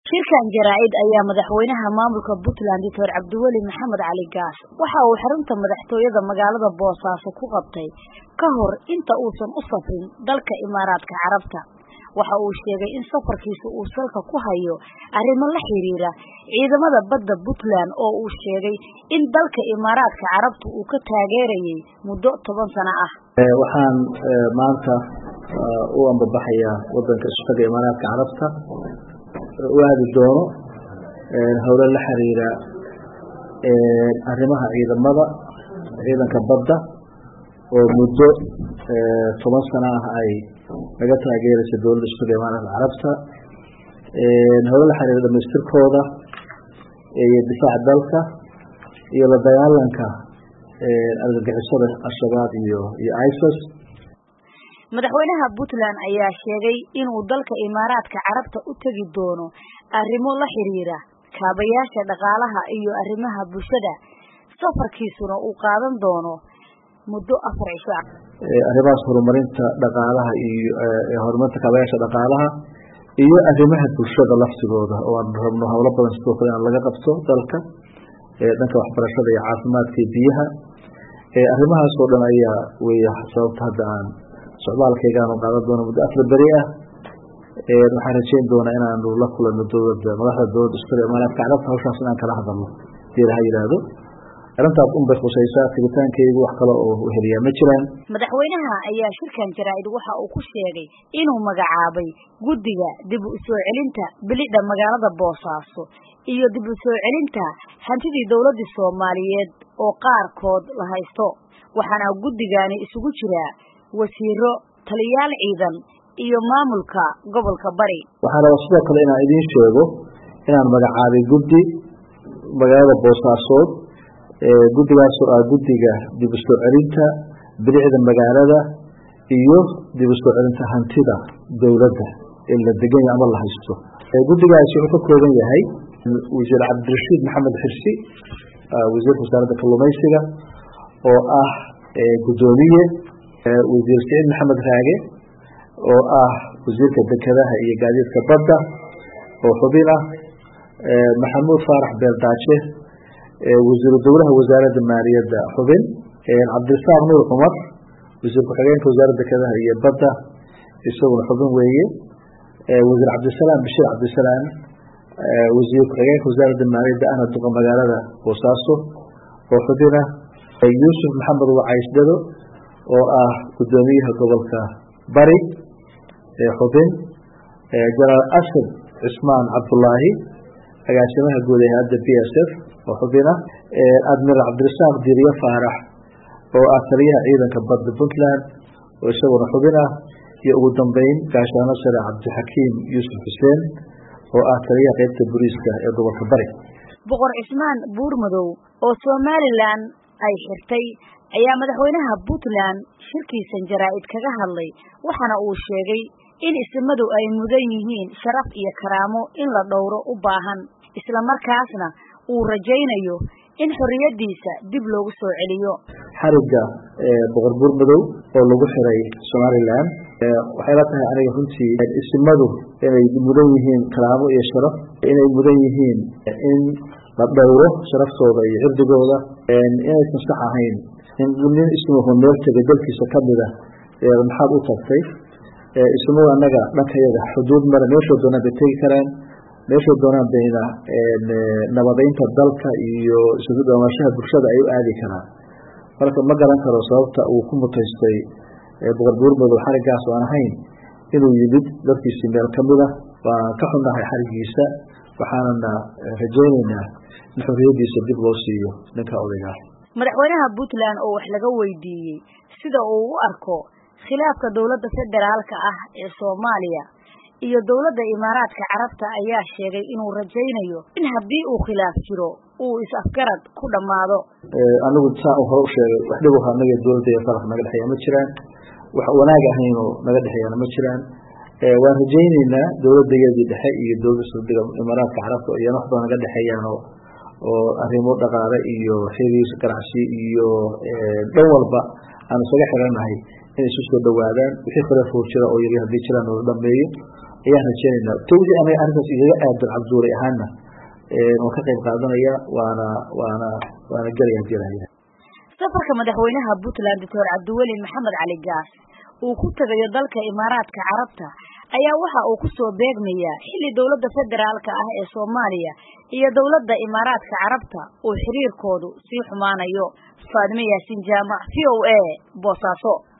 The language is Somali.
shirkan jaraa'id ayaa madaxweynaha maamulka Puntland Dr. Cabdiweli Maxamed Cali Gaas waxa uu xarunta madaxtooyada magaalada Boosaaso ku qabtay ka hor inta uusan u safrin dalka Imaaraadka Carabta. waxa uu sheegay in safarkiisu uu salka ku hayo arrimo la xiriira ciidamada badda Puntland oo uu sheegay in dalka Imaaraadka Carabta uu ka taageerayay muddo 10 sano ah. waxaan maanta u ambabaxaya wadanka shaqada Imaaraadka Carabta waadi doono hawlo la xiriira arrimaha ciidanka badda oo muddo 10 sano ah ay laga taageerayay dowladda shaqada Imaaraadka Carabta hawlo la xiriira dhamaystirkooda iyo difaaca dalka iyo la dagaalanka argagixisada al-shabaab iyo ISIS. madaxweynaha Puntland ayaa sheegay inuu dalka Imaaraadka Carabta u tagi doono arrimo la xiriira kaabayaasha dhaqaalaha iyo arrimaha bulshada safarkiisuna uu qaadan doono muddo 4 cisho ah. arrimaha horumarinta dhaqaalaha iyo horumarinta kaabayaasha dhaqaalaha iyo arrimaha bulshada laftigooda oo aan rabno hawlo badan sidoo kale in laga qabto dalka dhanka waxbarashada iyo caafimaadka iyo biyaha arrimahaas oo dhan ayaa weeyaa sababta hadda aan socdaalkaygaan qaadan doono muddo 4 bari ah waxaan rajayn doonaa inaan la kulano madaxda dowladda shaqada Imaaraadka Carabta hawshaas inaan kala hadalno diiraha yiraahdo arintaas bay khusaysaa tigitaankaygu wax kale oo heliya ma jiraan. madaxweynaha ayaa shirkan jaraa'id waxa uu ku sheegay inuu magacaabay guddiga dib u soo celinta bilida magaalada Boosaaso iyo dib u soo celinta hantidii dowladda Soomaaliyeed oo qaarkood la haysto waxaana guddigani isugu jira wasiiro taliyaal ciidan iyo maamulka gobolka Bari. waxaana sidoo kale inaan idin sheego inaan magacaabay guddi magaalada Boosaaso guddigaas oo ah guddiga dib u soo celinta bilida magaalada iyo dib u soo celinta hantida dowladda in la degan yahay ama la haysto. guddigaas wuxuu ka kooban yahay wasiir Cabdirashiid Maxamed Xirsi wasiirka wasaaradda kalluumaysiga oo ah gudoomiye wasiir Saciid Maxamed Raage oo ah wasiirka dekedaha iyo gaadiidka badda oo xubin ah Maxamuud Faarax Beeldaaje wasiir dowlaha wasaaradda maaliyadda xubin Cabdirasaaq Nuur Cumar wasiir ku-xigeenka wasaaradda dekedaha iyo badda isaguna xubin weeye wasiir Cabdisalaam Bashir Cabdisalaam wasiir ku-xigeenka wasaaradda maaliyadda ana duqa magaalada Boosaaso oo xubin ah Yuusuf Maxamed Wacaysdado oo ah gudoomiyaha gobolka Bari xubin Jalaal Asad Cismaan Cabdullaahi agaasimaha guud ee hadda PSF oo xubina Admiral Cabdirasaaq Diiriye Faarax oo ah taliyaha ciidanka badda Puntland oo isaguna xubina iyo ugu dambeyn gaashaano sare Cabdixakiim Yuusuf Xuseen oo ah taliyaha qaybta booliiska ee gobolka Bari. Boqor Cismaan Buurmadow oo Somaliland ay xirtay ayaa madaxweynaha Puntland shirkiisan jaraa'id kaga hadlay waxaana uu sheegay in ismadu ay mudan yihiin sharaf iyo karaamo in la dhowro u baahan isla markaasna uu rajaynayo in xorriyadiisa dib loogu soo celiyo. xariga boqor Buurmadow oo lagu xiray Somaliland waxay la tahay aniga runtii ismadu inay mudan yihiin karaamo iyo sharaf inay mudan yihiin in la dhowro sharaftooda iyo cirdigooda inay sax ahayn in ismuhu meel tagay dalkiisa kamida maxaad u tagtay ismuhu anaga dhankayaga xuduud mara meesha doonaan bay tegi karaan meesha doonaan bayna nabadeynta dalka iyo isugu dhawaanshaha bulshada ay u aadi karaan marka ma garan karo sababta uu ku mutaystay boqor Buurmadow xarigaas oo aan ahayn inuu yimid dalkiisa meel kamida waan ka xunnahay xarigiisa waxaana rajaynaynaa in xorriyadiisa dib loo siiyo ninka odayga. madaxweynaha Puntland oo wax laga weydiiyay sida uu u arko khilaafka dowladda federaalka ah ee Soomaaliya iyo dowladda Imaaraadka Carabta ayaa sheegay inuu rajaynayo in haddii uu khilaaf jiro uu is-afgarad ku dhamaado. anigu taa hore u sheegay wax dhib ah naga dowladda iyo farax naga dhaxeeya ma jiraan wax wanaag ahayn oo naga dhaxeeyana ma jiraan waan rajaynaynaa dowladdeedii dhexe iyo dowladda Imaaraadka Carabta iyo wax badan naga dhaxeeyaan oo arrimo dhaqaale iyo xiriir ganacsi iyo dhan walba aan isaga xiranahay in isu soo dhawaadaan wixii kale fuujira oo yiri hadii jiraan oo dhameeyo ayaan rajeynaynaa towdii anaga arrintaas igaga aadan cabduuli ahaana waan ka qayb qaadanaya waana gelaya jiraaya safarka madaxweynaha Puntland Dr. Cabdiweli Maxamed Cali Gaas uu ku tagayo dalka Imaaraadka Carabta ayaa waxa uu ku soo beegmaya xilli dawladda federaalka ah ee Soomaaliya iyo dawladda Imaaraadka Carabta oo xiriirkoodu sii xumaanayo. Faadime Yaasin Jaamac VOA Boosaaso.